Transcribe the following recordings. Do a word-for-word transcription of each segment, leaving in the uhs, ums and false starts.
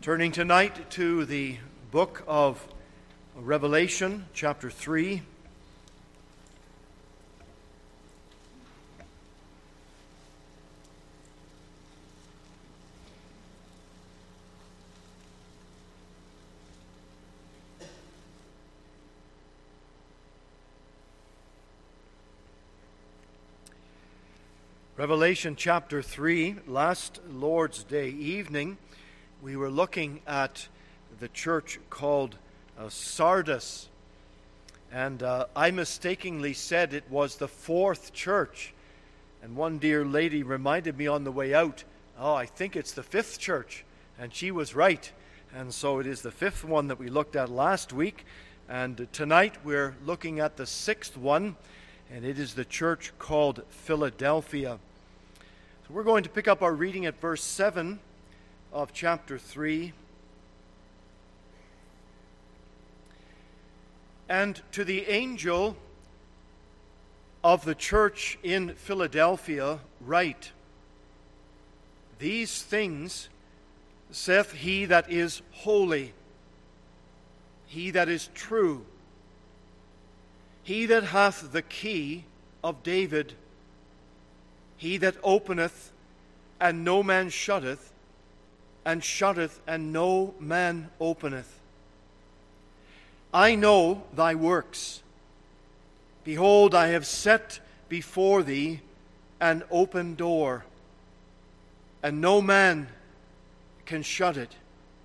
Turning tonight to the book of Revelation, chapter three. Revelation chapter three, last Lord's Day evening, we were looking at the church called uh, Sardis. And uh, I mistakenly said it was the fourth church. And one dear lady reminded me on the way out, oh, I think it's the fifth church. And she was right. And so it is the fifth one that we looked at last week. And tonight we're looking at the sixth one. And it is the church called Philadelphia. So we're going to pick up our reading at verse seven of chapter three. And to the angel of the church in Philadelphia write, These things saith he that is holy, he that is true, he that hath the key of David, he that openeth, and no man shutteth, and shutteth, and no man openeth. I know thy works. Behold, I have set before thee an open door, and no man can shut it.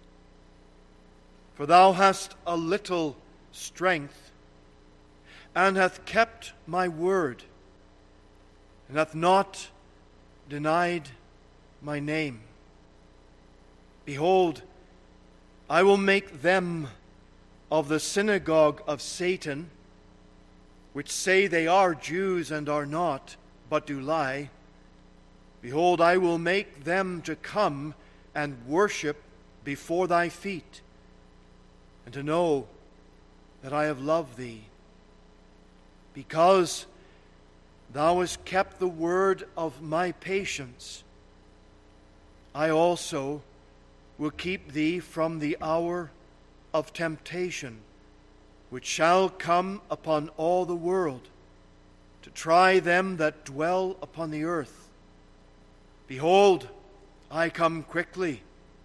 For thou hast a little strength, and hath kept my word, and hath not denied my name. Behold, I will make them of the synagogue of Satan, which say they are Jews and are not, but do lie. Behold, I will make them to come and worship before thy feet, and to know that I have loved thee, because thou hast kept the word of my patience. I also will keep thee from the hour of temptation, which shall come upon all the world, to try them that dwell upon the earth. Behold, I come quickly.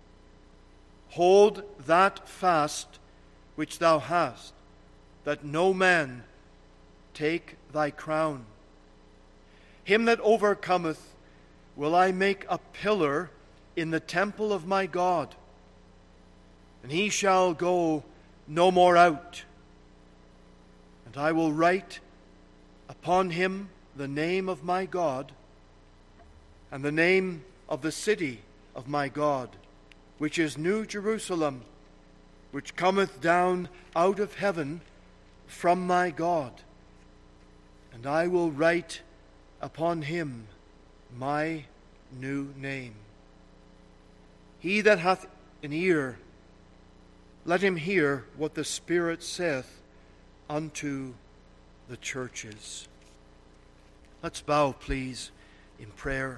Hold that fast which thou hast, that no man take thy crown. Him that overcometh will I make a pillar in the temple of my God, and he shall go no more out. And I will write upon him the name of my God, and the name of the city of my God, which is New Jerusalem, which cometh down out of heaven from my God. And I will write upon him my new name. He that hath an ear, let him hear what the Spirit saith unto the churches. Let's bow, please, in prayer.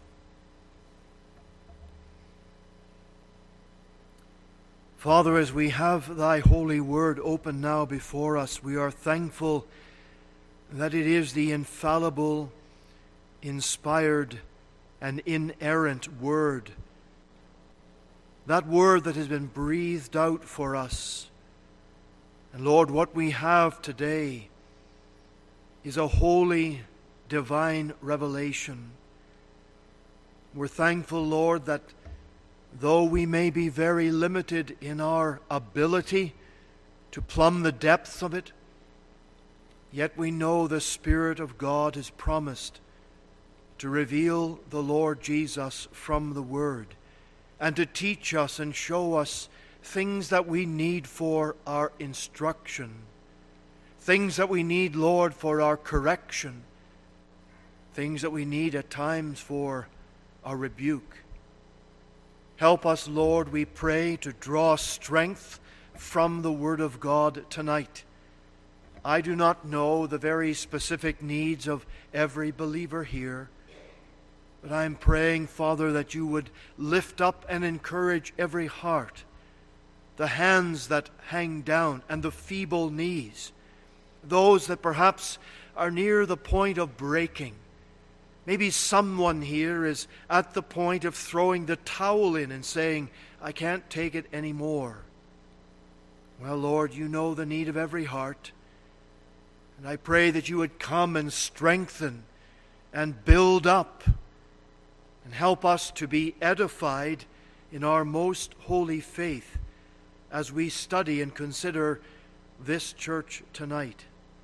Father, as we have thy holy word open now before us, we are thankful that it is the infallible, inspired, and inerrant word. That word that has been breathed out for us. And Lord, what we have today is a holy, divine revelation. We're thankful, Lord, that though we may be very limited in our ability to plumb the depths of it, yet we know the Spirit of God has promised to reveal the Lord Jesus from the Word, and to teach us and show us things that we need for our instruction, things that we need, Lord, for our correction, things that we need at times for our rebuke. Help us, Lord, we pray, to draw strength from the Word of God tonight. I do not know the very specific needs of every believer here, But I'm praying, Father, that you would lift up and encourage every heart, the hands that hang down and the feeble knees, those that perhaps are near the point of breaking. Maybe someone here is at the point of throwing the towel in and saying, I can't take it anymore. Well, Lord, you know the need of every heart. And I pray that you would come and strengthen and build up and help us to be edified in our most holy faith as we study and consider this church tonight.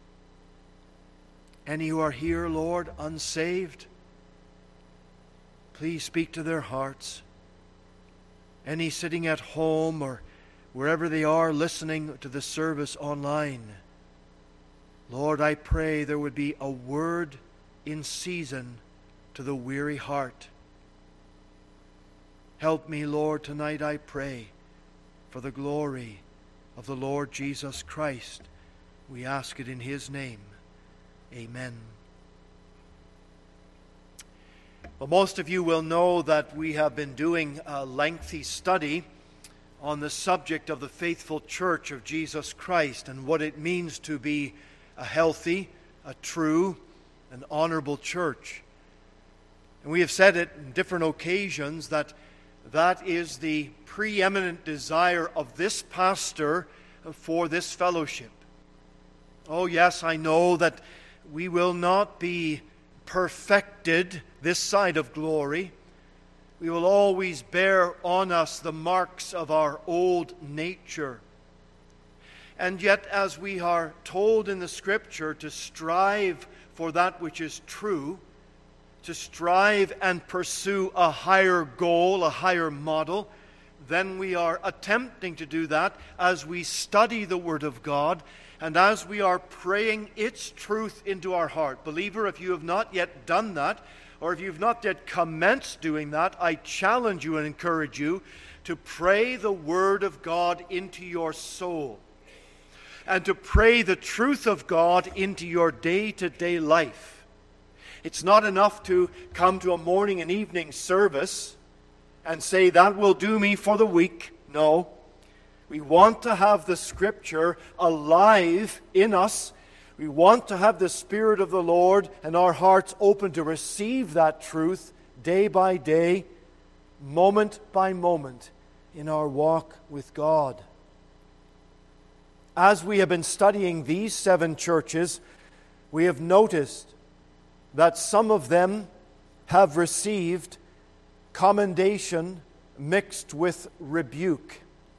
Any who are here, Lord, unsaved, please speak to their hearts. Any sitting at home or wherever they are listening to the service online, Lord, I pray there would be a word in season to the weary heart. Help me, Lord, tonight, I pray, for the glory of the Lord Jesus Christ. We ask it in His name. Amen. Well, most of you will know that we have been doing a lengthy study on the subject of the faithful church of Jesus Christ and what it means to be a healthy, a true, an honorable church. And we have said it on different occasions that that is the preeminent desire of this pastor for this fellowship. Oh yes, I know that we will not be perfected this side of glory. We will always bear on us the marks of our old nature. And yet, as we are told in the Scripture to strive for that which is true, to strive and pursue a higher goal, a higher model, then we are attempting to do that as we study the Word of God and as we are praying its truth into our heart. Believer, if you have not yet done that, or if you've not yet commenced doing that, I challenge you and encourage you to pray the Word of God into your soul and to pray the truth of God into your day-to-day life. It's not enough to come to a morning and evening service and say, that will do me for the week. No. We want to have the Scripture alive in us. We want to have the Spirit of the Lord and our hearts open to receive that truth day by day, moment by moment in our walk with God. As we have been studying these seven churches, we have noticed that some of them have received commendation mixed with rebuke.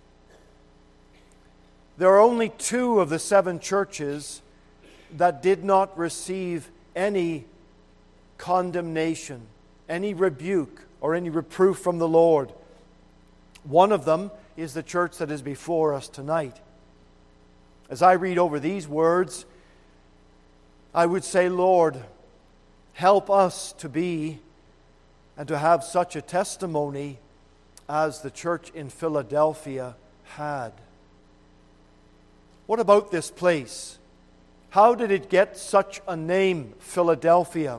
There are only two of the seven churches that did not receive any condemnation, any rebuke, or any reproof from the Lord. One of them is the church that is before us tonight. As I read over these words, I would say, Lord, help us to be and to have such a testimony as the church in Philadelphia had. What about this place? How did it get such a name, Philadelphia?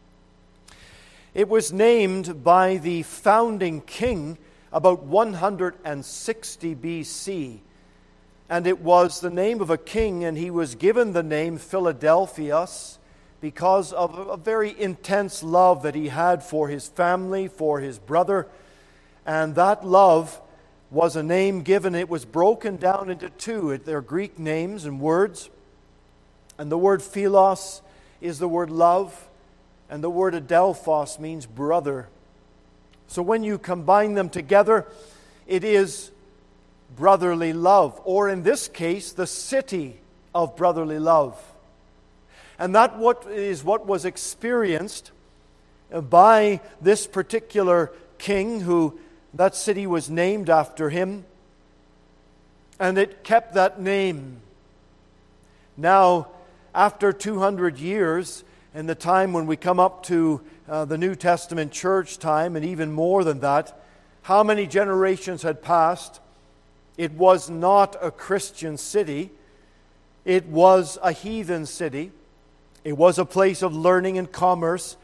It was named by the founding king about one hundred sixty B C, and it was the name of a king, and he was given the name Philadelphus because of a very intense love that he had for his family, for his brother. And that love was a name given. It was broken down into two. They're Greek names and words. And the word philos is the word love, and the word adelphos means brother. So when you combine them together, it is brotherly love, or in this case, the city of brotherly love. And that what is what was experienced by this particular king, who that city was named after him, and it kept that name. Now, after two hundred years, in the time when we come up to uh, the New Testament church time, and even more than that, how many generations had passed? It was not a Christian city. It was a heathen city. It was a place of learning and commerce.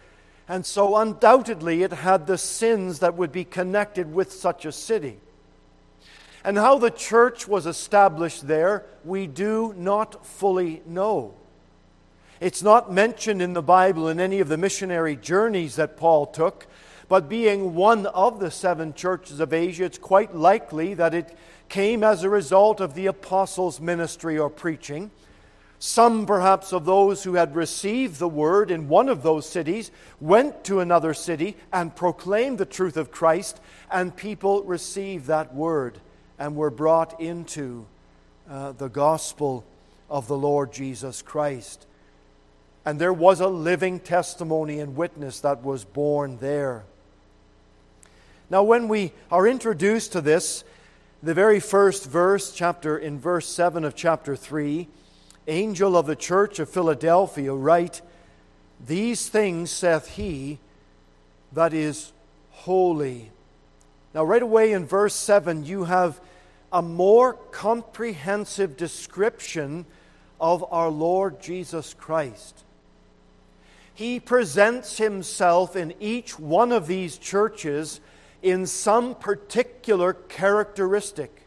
And so undoubtedly it had the sins that would be connected with such a city. And how the church was established there, we do not fully know. It's not mentioned in the Bible in any of the missionary journeys that Paul took, but being one of the seven churches of Asia, it's quite likely that it came as a result of the apostles' ministry or preaching. Some, perhaps, of those who had received the word in one of those cities went to another city and proclaimed the truth of Christ, and people received that word and were brought into uh, the gospel of the Lord Jesus Christ. And there was a living testimony and witness that was born there. Now, when we are introduced to this, the very first verse, chapter in verse seven of chapter three, angel of the church of Philadelphia, write, "These things saith he that is holy." Now, right away in verse seven, you have a more comprehensive description of our Lord Jesus Christ. He presents himself in each one of these churches in some particular characteristic.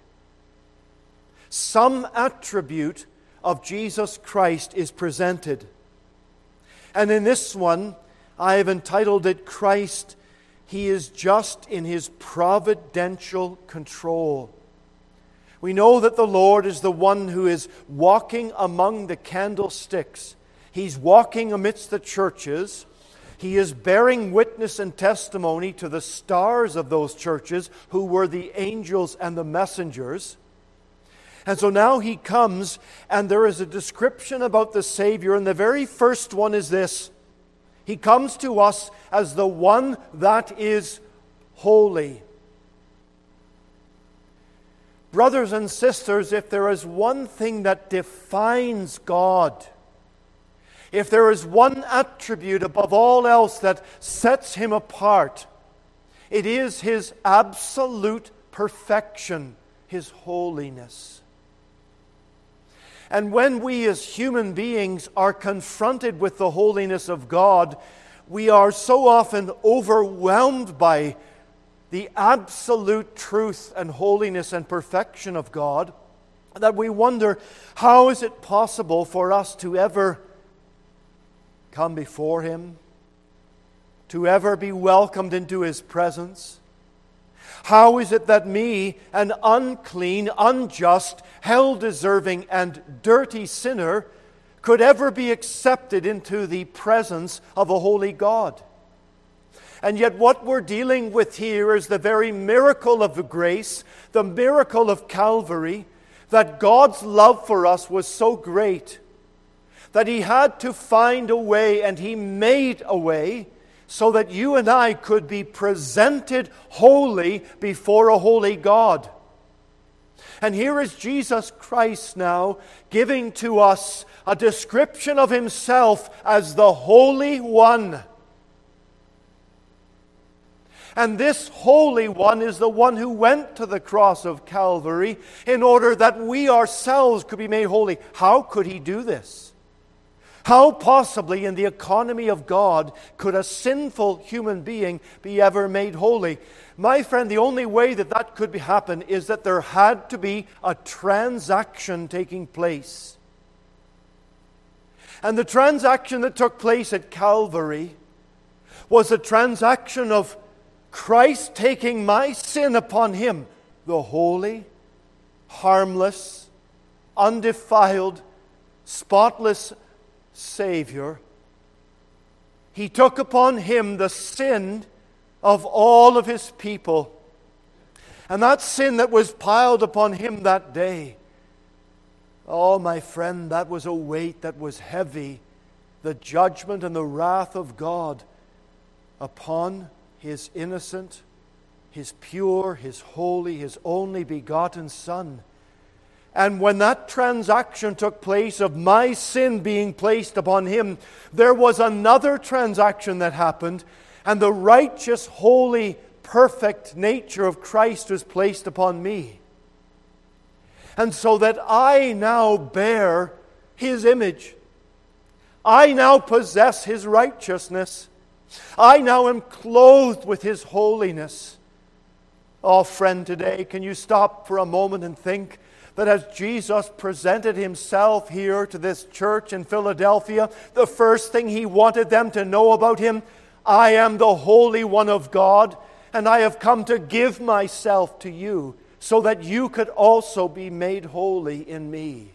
Some attribute of Jesus Christ is presented. And in this one, I have entitled it, Christ, He is just in His providential control. We know that the Lord is the one who is walking among the candlesticks. He's walking amidst the churches. He is bearing witness and testimony to the stars of those churches, who were the angels and the messengers. And so now He comes, and there is a description about the Savior, and the very first one is this. He comes to us as the one that is holy. Brothers and sisters, if there is one thing that defines God, if there is one attribute above all else that sets Him apart, it is His absolute perfection, His holiness. And when we as human beings are confronted with the holiness of God, we are so often overwhelmed by the absolute truth and holiness and perfection of God that we wonder, how is it possible for us to ever come before Him, to ever be welcomed into His presence? How is it that me, an unclean, unjust, hell-deserving, and dirty sinner, could ever be accepted into the presence of a holy God? And yet what we're dealing with here is the very miracle of the grace, the miracle of Calvary, that God's love for us was so great that He had to find a way, and He made a way, so that you and I could be presented holy before a holy God. And here is Jesus Christ now giving to us a description of Himself as the Holy One. And this Holy One is the one who went to the cross of Calvary in order that we ourselves could be made holy. How could He do this? How possibly in the economy of God could a sinful human being be ever made holy? My friend, the only way that that could be happen is that there had to be a transaction taking place. And the transaction that took place at Calvary was a transaction of Christ taking my sin upon Him, the holy, harmless, undefiled, spotless Savior. He took upon Him the sin of all of His people. And that sin that was piled upon Him that day, oh, my friend, that was a weight that was heavy. The judgment and the wrath of God upon His innocent, His pure, His holy, His only begotten Son. And when that transaction took place of my sin being placed upon Him, there was another transaction that happened, and the righteous, holy, perfect nature of Christ was placed upon me. And so that I now bear His image. I now possess His righteousness. I now am clothed with His holiness. Oh, friend, today, can you stop for a moment and think that as Jesus presented Himself here to this church in Philadelphia, the first thing He wanted them to know about Him, I am the Holy One of God, and I have come to give myself to you so that you could also be made holy in me.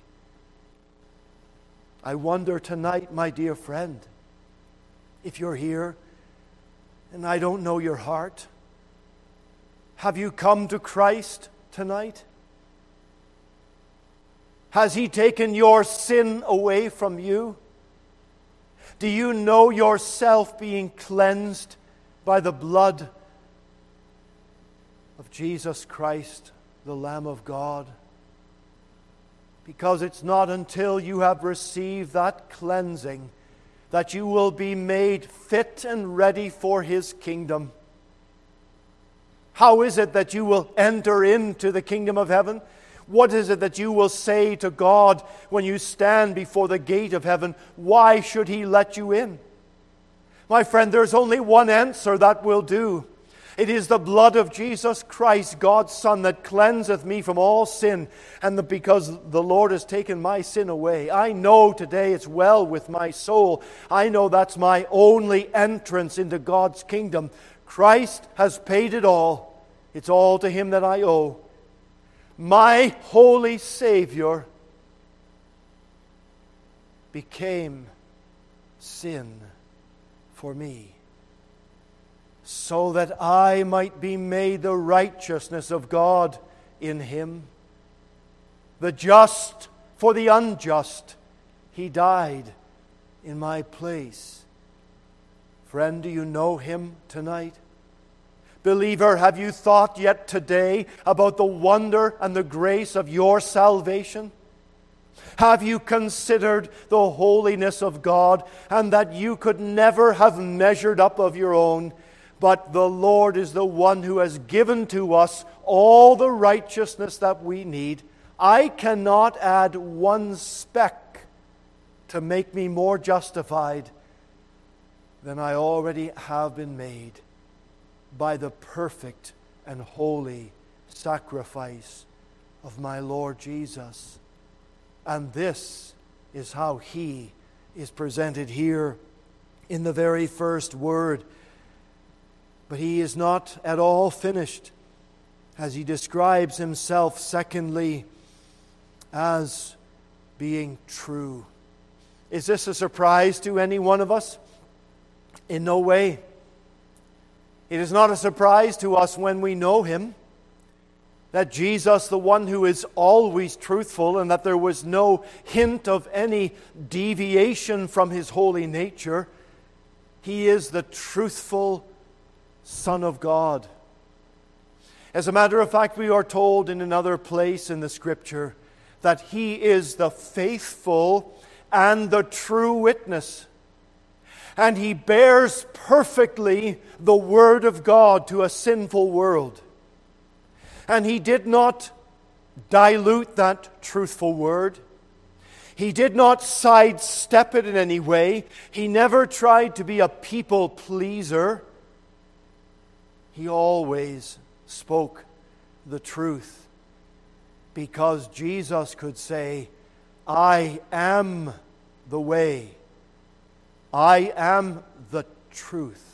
I wonder tonight, my dear friend, if you're here and I don't know your heart, have you come to Christ tonight? Has He taken your sin away from you? Do you know yourself being cleansed by the blood of Jesus Christ, the Lamb of God? Because it's not until you have received that cleansing that you will be made fit and ready for His kingdom. How is it that you will enter into the kingdom of heaven? What is it that you will say to God when you stand before the gate of heaven? Why should He let you in? My friend, there's only one answer that will do. It is the blood of Jesus Christ, God's Son, that cleanseth me from all sin. And the, because the Lord has taken my sin away, I know today it's well with my soul. I know that's my only entrance into God's kingdom. Christ has paid it all. It's all to Him that I owe. My holy Savior became sin for me, so that I might be made the righteousness of God in Him. The just for the unjust, He died in my place. Friend, do you know Him tonight? Believer, have you thought yet today about the wonder and the grace of your salvation? Have you considered the holiness of God and that you could never have measured up of your own? But the Lord is the one who has given to us all the righteousness that we need. I cannot add one speck to make me more justified than I already have been made by the perfect and holy sacrifice of my Lord Jesus. And this is how He is presented here in the very first word. But He is not at all finished, as He describes Himself, secondly, as being true. Is this a surprise to any one of us? In no way. It is not a surprise to us when we know Him, that Jesus, the one who is always truthful, and that there was no hint of any deviation from His holy nature, He is the truthful Son of God. As a matter of fact, we are told in another place in the Scripture that He is the faithful and the true witness. And He bears perfectly the Word of God to a sinful world. And He did not dilute that truthful Word. He did not sidestep it in any way. He never tried to be a people pleaser. He always spoke the truth, because Jesus could say, I am the way. I am the truth.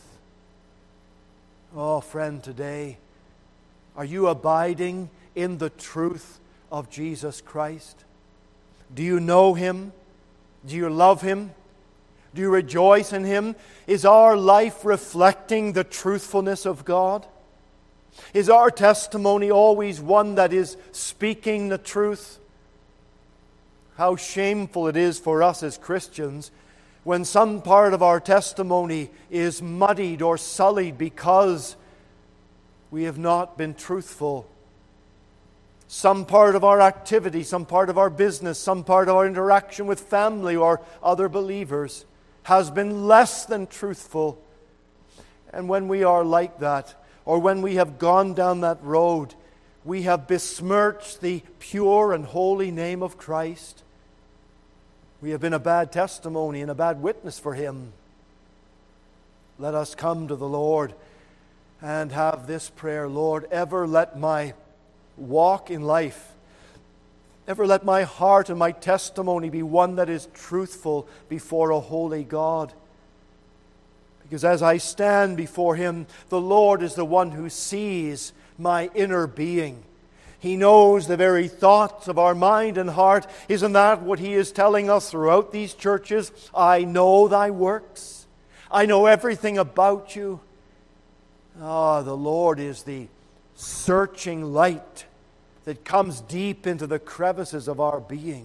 Oh, friend, today, are you abiding in the truth of Jesus Christ? Do you know Him? Do you love Him? Do you rejoice in Him? Is our life reflecting the truthfulness of God? Is our testimony always one that is speaking the truth? How shameful it is for us as Christians when some part of our testimony is muddied or sullied because we have not been truthful. Some part of our activity, some part of our business, some part of our interaction with family or other believers has been less than truthful. And when we are like that, or when we have gone down that road, we have besmirched the pure and holy name of Christ. We have been a bad testimony and a bad witness for Him. let us come to the Lord and have this prayer: Lord, ever let my walk in life, ever let my heart and my testimony be one that is truthful before a holy God. Because as I stand before Him, the Lord is the one who sees my inner being. He knows the very thoughts of our mind and heart. Isn't that what He is telling us throughout these churches? I know thy works. I know everything about you. Ah, the Lord is the searching light that comes deep into the crevices of our being.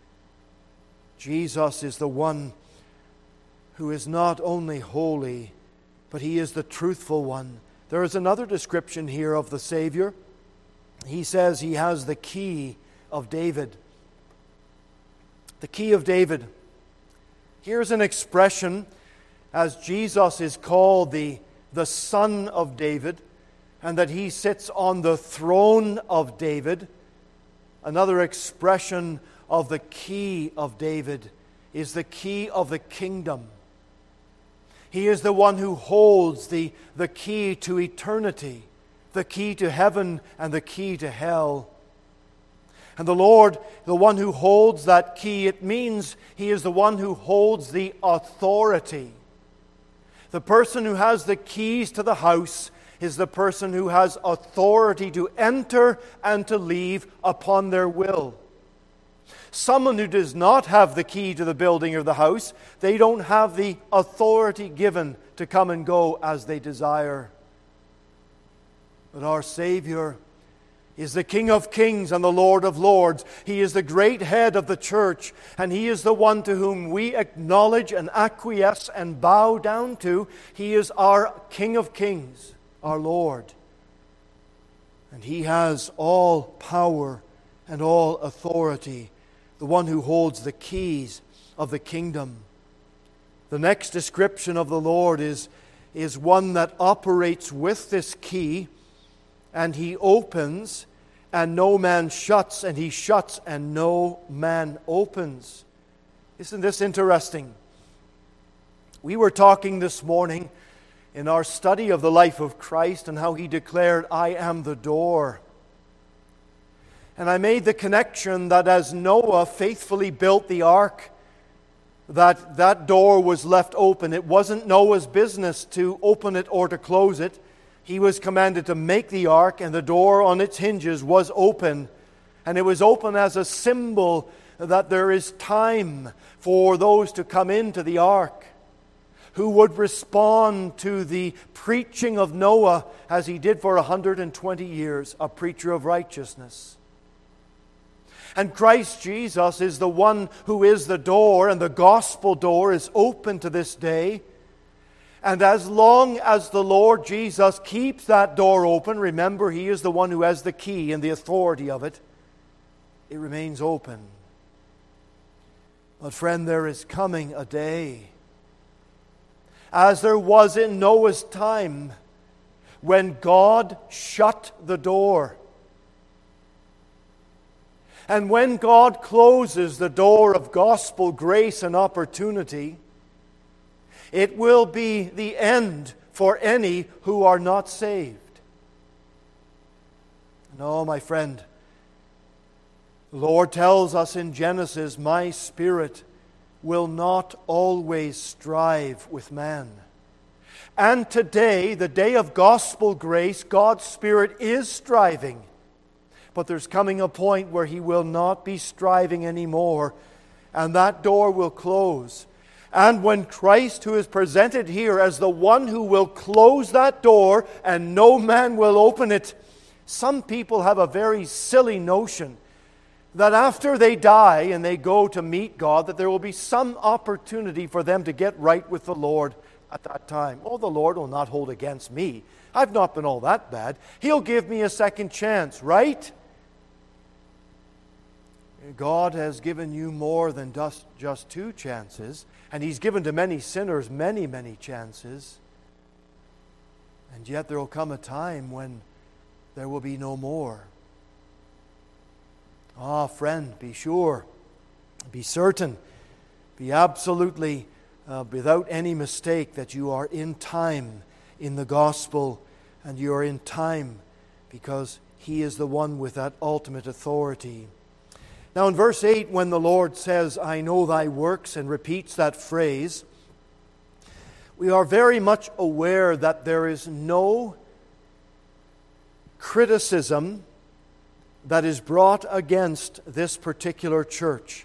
Jesus is the one who is not only holy, but He is the truthful one. There is another description here of the Savior. He says He has the key of David. The key of David. Here's an expression, as Jesus is called the, the Son of David, and that He sits on the throne of David. Another expression of the key of David is the key of the kingdom. He is the one who holds the, the key to eternity, the key to heaven and the key to hell. And the Lord, the one who holds that key, it means He is the one who holds the authority. The person who has the keys to the house is the person who has authority to enter and to leave upon their will. Someone who does not have the key to the building or the house, they don't have the authority given to come and go as they desire. But our Savior is the King of kings and the Lord of lords. He is the great head of the church, and He is the one to whom we acknowledge and acquiesce and bow down to. He is our King of kings, our Lord. And He has all power and all authority, the one who holds the keys of the kingdom. The next description of the Lord is, is one that operates with this key, and He opens and no man shuts, and He shuts and no man opens. Isn't this interesting? We were talking this morning in our study of the life of Christ and how He declared, I am the door. And I made the connection that as Noah faithfully built the ark, that that door was left open. It wasn't Noah's business to open it or to close it. He was commanded to make the ark, and the door on its hinges was open. And it was open as a symbol that there is time for those to come into the ark, who would respond to the preaching of Noah as he did for one hundred twenty years, a preacher of righteousness. And Christ Jesus is the one who is the door, and the gospel door is open to this day. And as long as the Lord Jesus keeps that door open, remember, He is the one who has the key and the authority of it, it remains open. But friend, there is coming a day, as there was in Noah's time, when God shut the door. And when God closes the door of gospel grace and opportunity, it will be the end for any who are not saved. No, my friend, the Lord tells us in Genesis, my spirit will not always strive with man. And today, the day of gospel grace, God's Spirit is striving. But there's coming a point where He will not be striving anymore, and that door will close. And when Christ, who is presented here as the one who will close that door and no man will open it, some people have a very silly notion that after they die and they go to meet God, that there will be some opportunity for them to get right with the Lord at that time. Oh, the Lord will not hold against me. I've not been all that bad. He'll give me a second chance, right? God has given you more than just, just two chances, and He's given to many sinners many, many chances. And yet there will come a time when there will be no more. Ah, friend, be sure, be certain, be absolutely uh, without any mistake that you are in time in the gospel, and you are in time because He is the one with that ultimate authority. Now in verse eight, when the Lord says, I know thy works, and repeats that phrase, we are very much aware that there is no criticism that is brought against this particular church.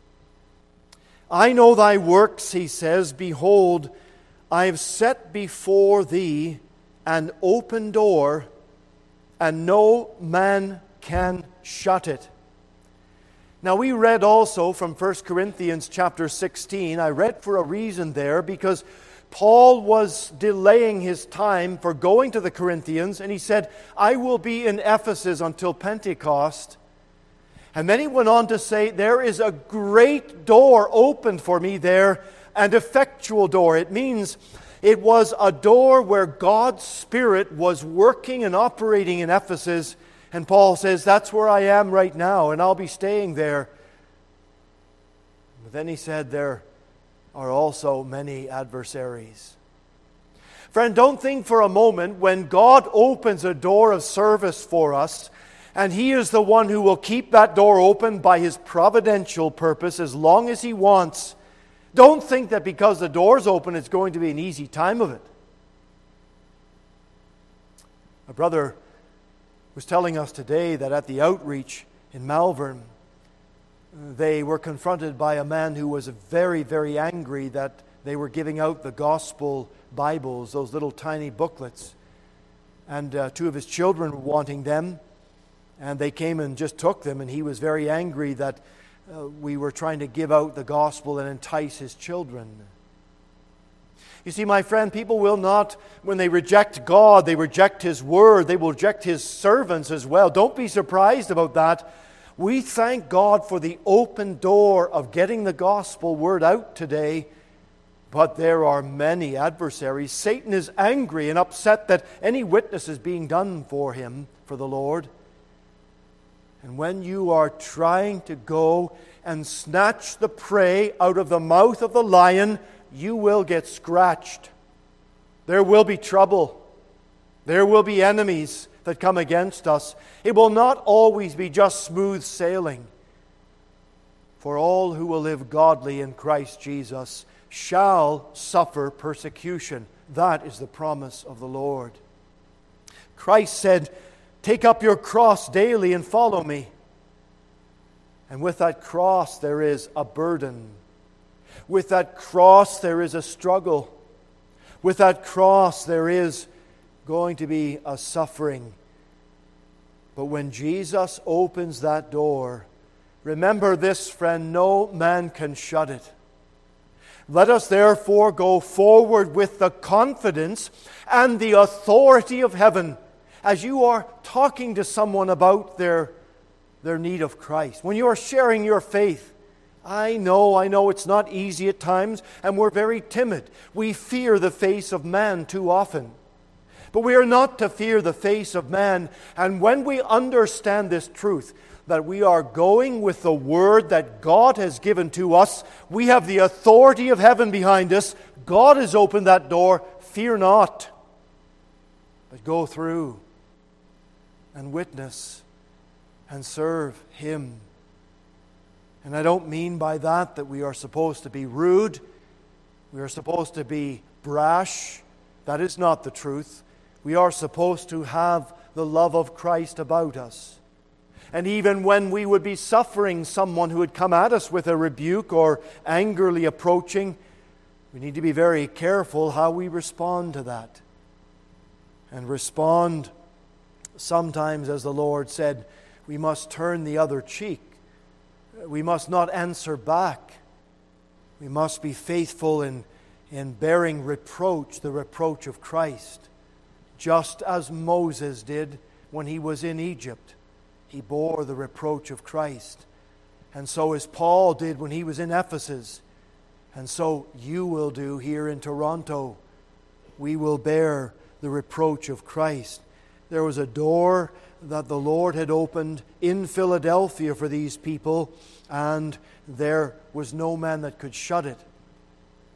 I know thy works, he says, behold, I have set before thee an open door, and no man can shut it. Now we read also from First Corinthians chapter sixteen. I read for a reason there because Paul was delaying his time for going to the Corinthians, and he said, I will be in Ephesus until Pentecost. And then he went on to say, there is a great door opened for me there, an effectual door. It means it was a door where God's Spirit was working and operating in Ephesus. And Paul says, that's where I am right now, and I'll be staying there. But then he said, there are also many adversaries. Friend, don't think for a moment when God opens a door of service for us, and He is the one who will keep that door open by His providential purpose as long as He wants. Don't think that because the door's open it's going to be an easy time of it. A brother was telling us today that at the outreach in Malvern, they were confronted by a man who was very, very angry that they were giving out the gospel Bibles, those little tiny booklets. And uh, two of his children were wanting them, and they came and just took them, and he was very angry that uh, we were trying to give out the gospel and entice his children. You see, my friend, people will not, when they reject God, they reject His Word, they will reject His servants as well. Don't be surprised about that. We thank God for the open door of getting the gospel word out today, but there are many adversaries. Satan is angry and upset that any witness is being done for him, for the Lord. And when you are trying to go and snatch the prey out of the mouth of the lion, you will get scratched. There will be trouble. There will be enemies that come against us. It will not always be just smooth sailing. For all who will live godly in Christ Jesus shall suffer persecution. That is the promise of the Lord. Christ said, take up your cross daily and follow me. And with that cross there is a burden. With that cross there is a struggle. With that cross there is going to be a suffering. But when Jesus opens that door, remember this, friend, no man can shut it. Let us therefore go forward with the confidence and the authority of heaven as you are talking to someone about their, their need of Christ. When you are sharing your faith, I know, I know it's not easy at times, and we're very timid. We fear the face of man too often. But we are not to fear the face of man. And when we understand this truth, that we are going with the word that God has given to us, we have the authority of heaven behind us. God has opened that door. Fear not, but go through and witness and serve Him. And I don't mean by that that we are supposed to be rude. We are supposed to be brash. That is not the truth. We are supposed to have the love of Christ about us. And even when we would be suffering someone who would come at us with a rebuke or angrily approaching, we need to be very careful how we respond to that. And respond sometimes, as the Lord said, we must turn the other cheek. We must not answer back. We must be faithful in, in bearing reproach, the reproach of Christ. Just as Moses did when he was in Egypt. He bore the reproach of Christ. And so as Paul did when he was in Ephesus. And so you will do here in Toronto. We will bear the reproach of Christ. There was a door that the Lord had opened in Philadelphia for these people, and there was no man that could shut it.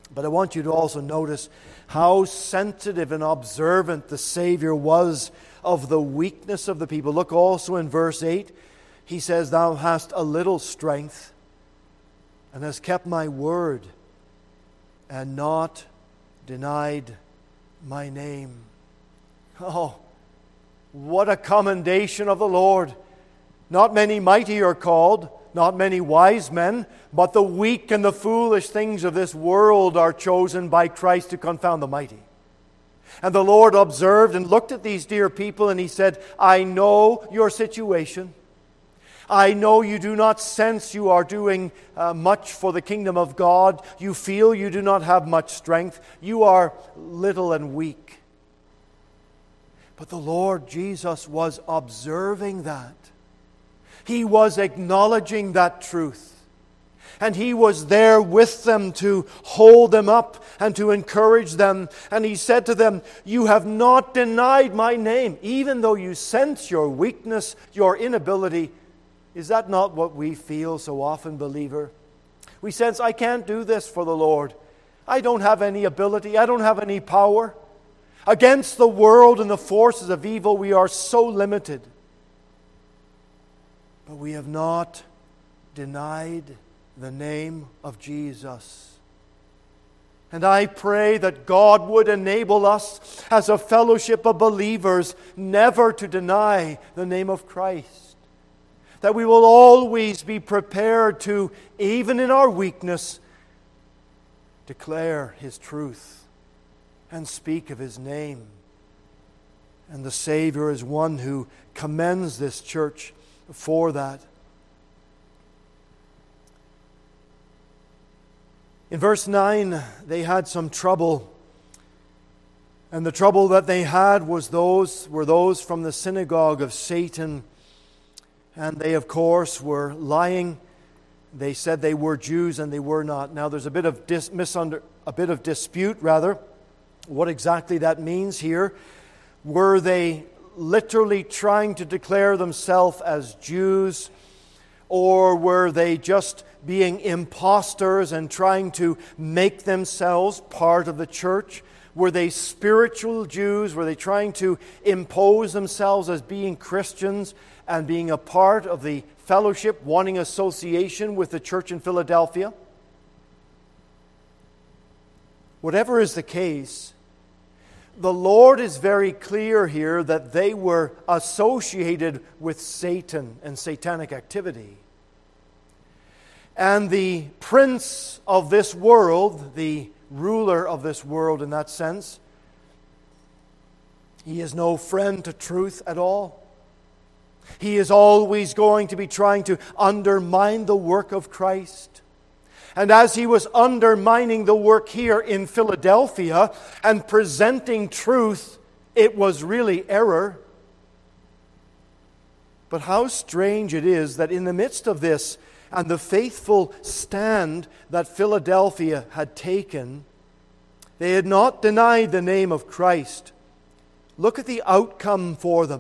But I want you to also notice how sensitive and observant the Savior was of the weakness of the people. Look also in verse eight. He says, "Thou hast a little strength, and hast kept my word, and not denied my name." Oh, what a commendation of the Lord. Not many mighty are called, not many wise men, but the weak and the foolish things of this world are chosen by Christ to confound the mighty. And the Lord observed and looked at these dear people, and He said, "I know your situation. I know you do not sense you are doing uh, much for the kingdom of God. You feel you do not have much strength. You are little and weak." But the Lord Jesus was observing that. He was acknowledging that truth. And He was there with them to hold them up and to encourage them. And He said to them, "You have not denied my name, even though you sense your weakness, your inability." Is that not what we feel so often, believer? We sense, I can't do this for the Lord. I don't have any ability. I don't have any power. Against the world and the forces of evil, we are so limited. But we have not denied the name of Jesus. And I pray that God would enable us as a fellowship of believers never to deny the name of Christ. That we will always be prepared to, even in our weakness, declare His truth and speak of His name. And the Savior is one who commends this church for that. In verse nine, they had some trouble. And the trouble that they had was those were those from the synagogue of Satan. And they, of course, were lying. They said they were Jews and they were not. Now, there's a bit of dis- misunder- a bit of dispute, rather, what exactly that means here. Were they literally trying to declare themselves as Jews, or were they just being imposters and trying to make themselves part of the church? Were they spiritual Jews? Were they trying to impose themselves as being Christians and being a part of the fellowship, wanting association with the church in Philadelphia? Whatever is the case, the Lord is very clear here that they were associated with Satan and satanic activity. And the prince of this world, the ruler of this world in that sense, he is no friend to truth at all. He is always going to be trying to undermine the work of Christ. And as he was undermining the work here in Philadelphia and presenting truth, it was really error. But how strange it is that in the midst of this and the faithful stand that Philadelphia had taken, they had not denied the name of Christ. Look at the outcome for them.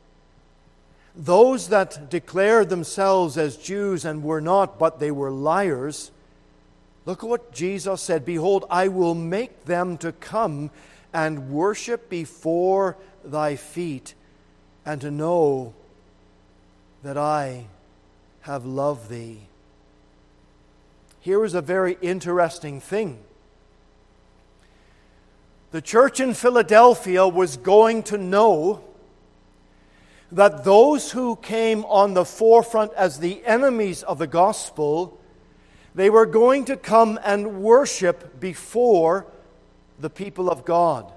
Those that declared themselves as Jews and were not, but they were liars, look at what Jesus said. "Behold, I will make them to come and worship before thy feet, and to know that I have loved thee." Here is a very interesting thing. The church in Philadelphia was going to know that those who came on the forefront as the enemies of the gospel, they were going to come and worship before the people of God.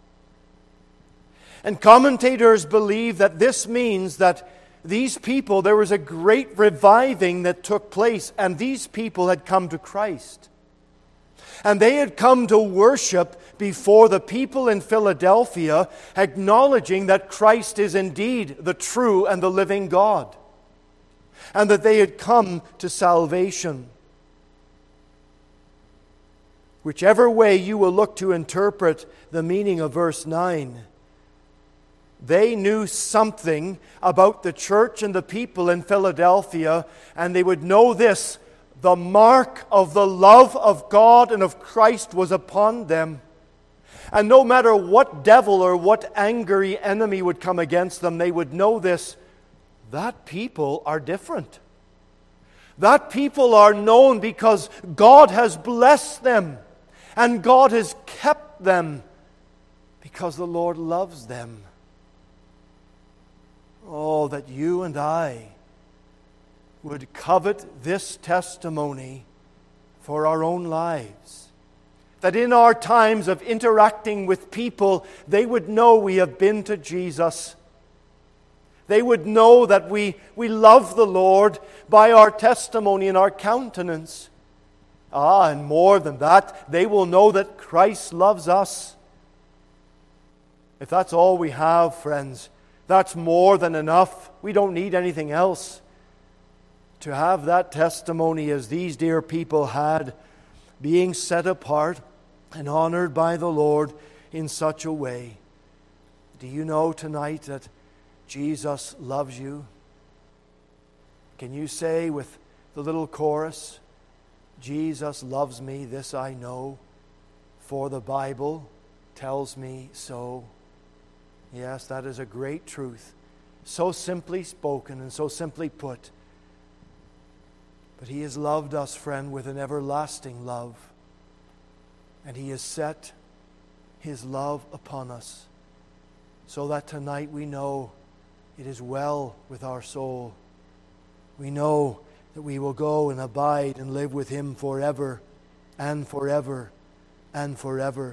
And commentators believe that this means that these people, there was a great reviving that took place, and these people had come to Christ. And they had come to worship before the people in Philadelphia, acknowledging that Christ is indeed the true and the living God, and that they had come to salvation. Whichever way you will look to interpret the meaning of verse nine, they knew something about the church and the people in Philadelphia, and they would know this: the mark of the love of God and of Christ was upon them. And no matter what devil or what angry enemy would come against them, they would know this: that people are different. That people are known because God has blessed them and God has kept them because the Lord loves them. Oh, that you and I would covet this testimony for our own lives. That in our times of interacting with people, they would know we have been to Jesus. They would know that we, we love the Lord by our testimony and our countenance. Ah, and more than that, they will know that Christ loves us. If that's all we have, friends, that's more than enough. We don't need anything else. To have that testimony as these dear people had, being set apart and honored by the Lord in such a way. Do you know tonight that Jesus loves you? Can you say with the little chorus, Jesus loves me, this I know, for the Bible tells me so. Yes, that is a great truth, so simply spoken and so simply put. But He has loved us, friend, with an everlasting love. And He has set His love upon us, so that tonight we know it is well with our soul. We know that we will go and abide and live with Him forever and forever and forever.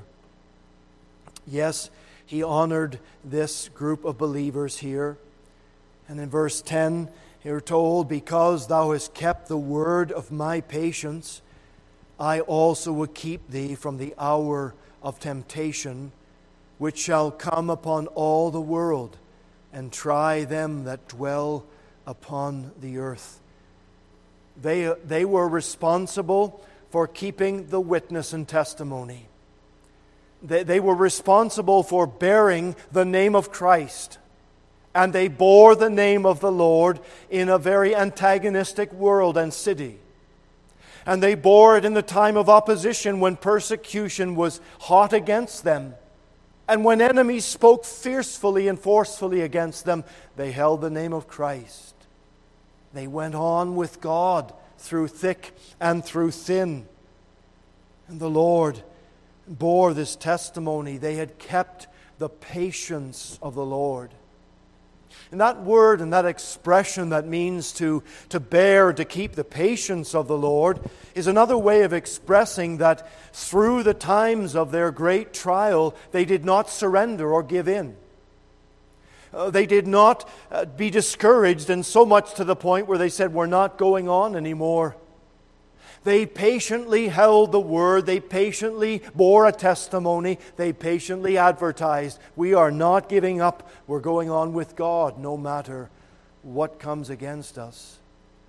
Yes, He honored this group of believers here. And in verse ten, we're told, because thou hast kept the word of my patience, I also will keep thee from the hour of temptation, which shall come upon all the world, and try them that dwell upon the earth. They, they were responsible for keeping the witness and testimony. They, they were responsible for bearing the name of Christ. And they bore the name of the Lord in a very antagonistic world and city. And they bore it in the time of opposition when persecution was hot against them. And when enemies spoke fiercely and forcefully against them, they held the name of Christ. They went on with God through thick and through thin. And the Lord bore this testimony. They had kept the patience of the Lord. And that word and that expression that means to, to bear, to keep the patience of the Lord, is another way of expressing that through the times of their great trial, they did not surrender or give in. Uh, they did not uh, be discouraged, and so much to the point where they said, we're not going on anymore. They patiently held the word. They patiently bore a testimony. They patiently advertised, we are not giving up. We're going on with God no matter what comes against us.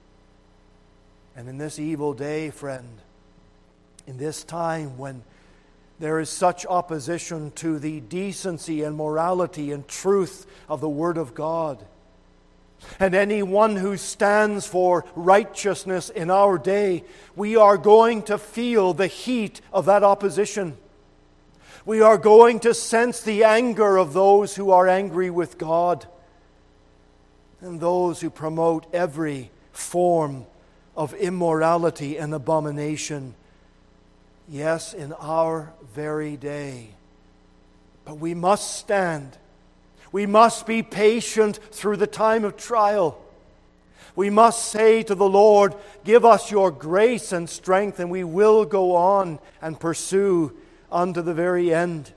And in this evil day, friend, in this time when there is such opposition to the decency and morality and truth of the Word of God, and anyone who stands for righteousness in our day, we are going to feel the heat of that opposition. We are going to sense the anger of those who are angry with God and those who promote every form of immorality and abomination. Yes, in our very day. But we must stand. We must be patient through the time of trial. We must say to the Lord, give us your grace and strength, and we will go on and pursue unto the very end.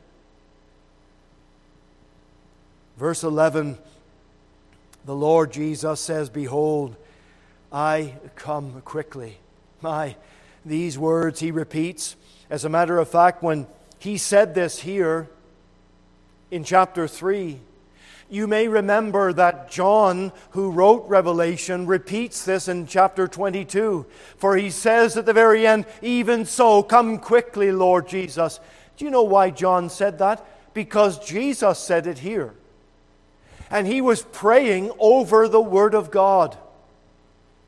Verse eleven, the Lord Jesus says, behold, I come quickly. My, these words he repeats. As a matter of fact, when he said this here in chapter three, you may remember that John, who wrote Revelation, repeats this in chapter twenty-two. For he says at the very end, even so, come quickly, Lord Jesus. Do you know why John said that? Because Jesus said it here. And he was praying over the Word of God.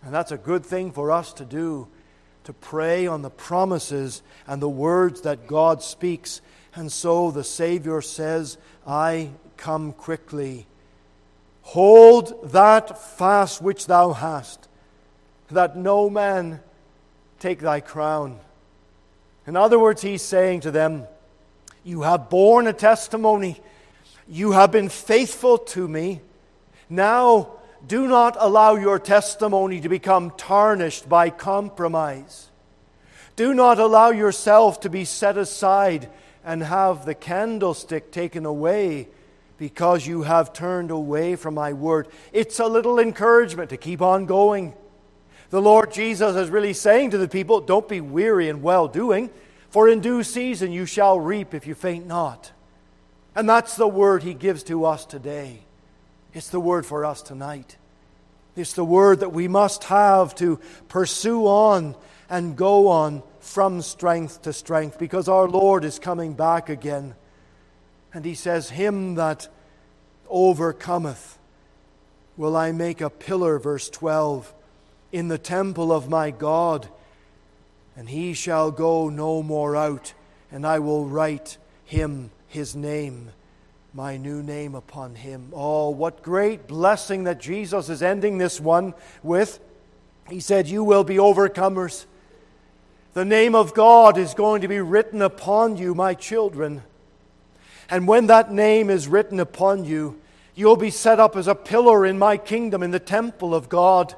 And that's a good thing for us to do, to pray on the promises and the words that God speaks. And so the Savior says, I come quickly. Hold that fast which thou hast, that no man take thy crown. In other words, he's saying to them, you have borne a testimony. You have been faithful to me. Now, do not allow your testimony to become tarnished by compromise. Do not allow yourself to be set aside and have the candlestick taken away because you have turned away from my word. It's a little encouragement to keep on going. The Lord Jesus is really saying to the people, don't be weary in well-doing, for in due season you shall reap if you faint not. And that's the word He gives to us today. It's the word for us tonight. It's the word that we must have to pursue on and go on from strength to strength, because our Lord is coming back again. And He says, him that overcometh will I make a pillar, verse twelve, in the temple of my God, and he shall go no more out, and I will write him his name, my new name upon him. Oh, what great blessing that Jesus is ending this one with. He said, you will be overcomers. The name of God is going to be written upon you, my children. And when that name is written upon you, you'll be set up as a pillar in my kingdom, in the temple of God.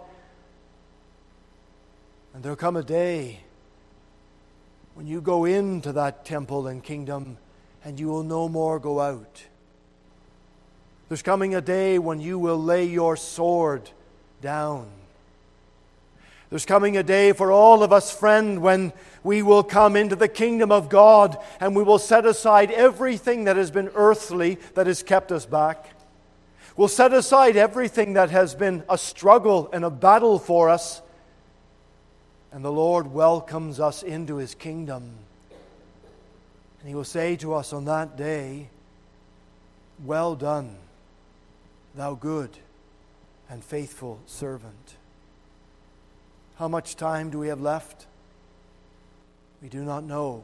And there'll come a day when you go into that temple and kingdom and you will no more go out. There's coming a day when you will lay your sword down. There's coming a day for all of us, friend, when we will come into the kingdom of God and we will set aside everything that has been earthly that has kept us back. We'll set aside everything that has been a struggle and a battle for us. And the Lord welcomes us into His kingdom. And He will say to us on that day, well done, thou good and faithful servant. How much time do we have left? We do not know.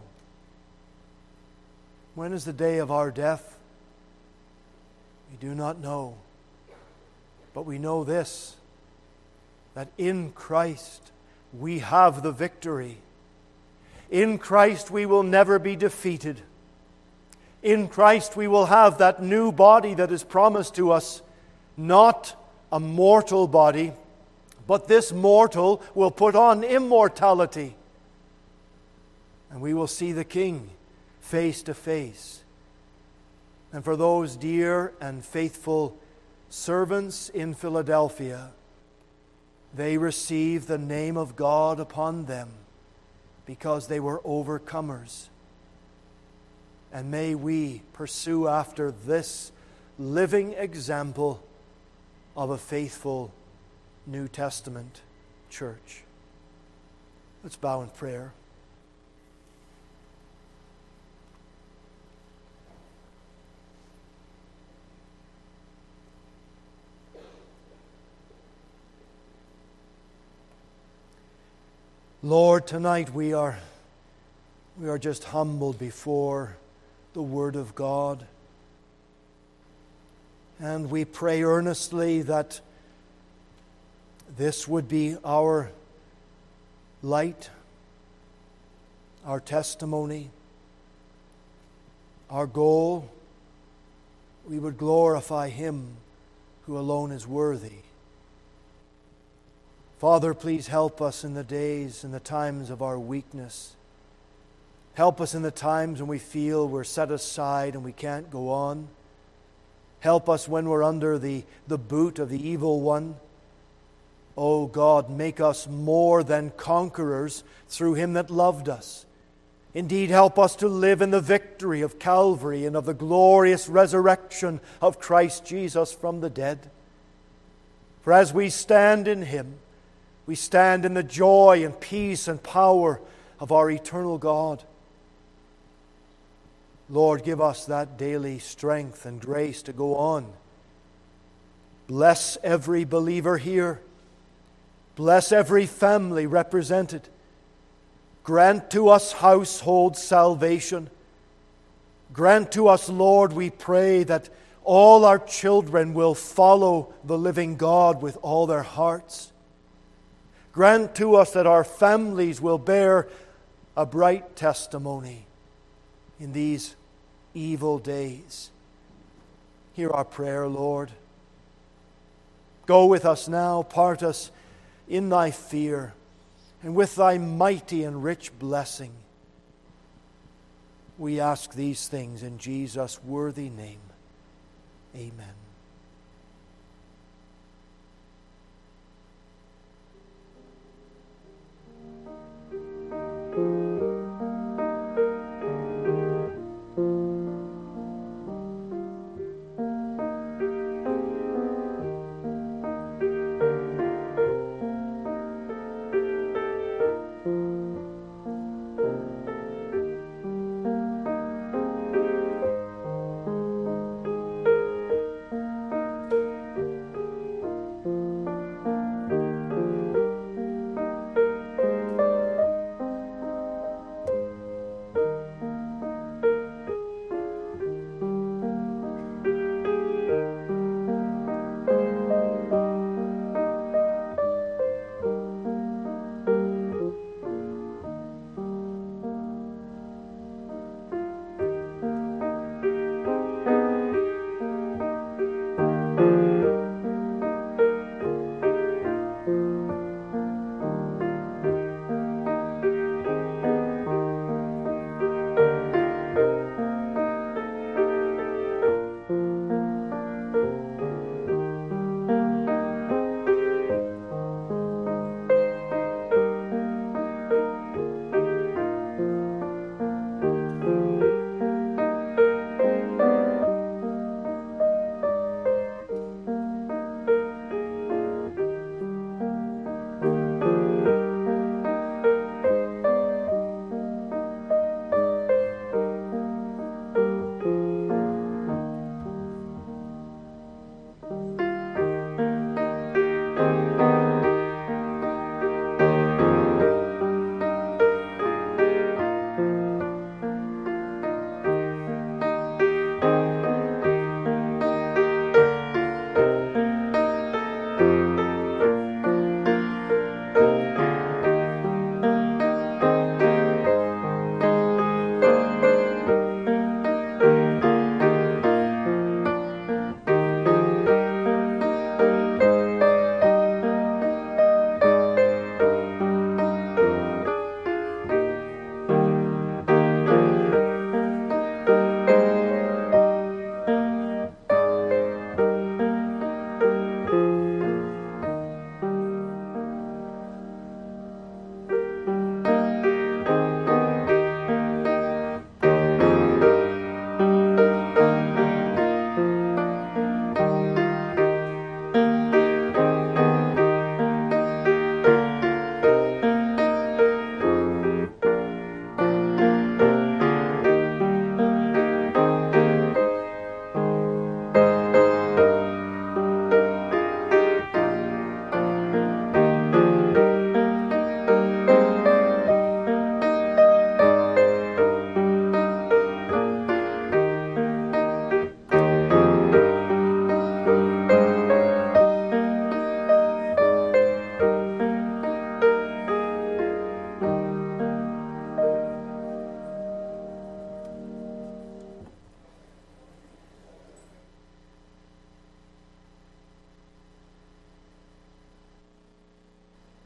When is the day of our death? We do not know. But we know this, that in Christ we have the victory. In Christ we will never be defeated. In Christ we will have that new body that is promised to us, not a mortal body, but this mortal will put on immortality. And we will see the King face to face. And for those dear and faithful servants in Philadelphia, they receive the name of God upon them because they were overcomers. And may we pursue after this living example of a faithful New Testament church. Let's bow in prayer. Lord, tonight we are we are just humbled before the Word of God. And we pray earnestly that this would be our light, our testimony, our goal. We would glorify Him who alone is worthy. Father, please help us in the days and the times of our weakness. Help us in the times when we feel we're set aside and we can't go on. Help us when we're under the, the boot of the evil one. Oh God, make us more than conquerors through Him that loved us. Indeed, help us to live in the victory of Calvary and of the glorious resurrection of Christ Jesus from the dead. For as we stand in Him, we stand in the joy and peace and power of our eternal God. Lord, give us that daily strength and grace to go on. Bless every believer here. Bless every family represented. Grant to us household salvation. Grant to us, Lord, we pray, that all our children will follow the living God with all their hearts. Grant to us that our families will bear a bright testimony in these evil days. Hear our prayer, Lord. Go with us now, part us in thy fear, and with thy mighty and rich blessing. We ask these things in Jesus' worthy name. Amen.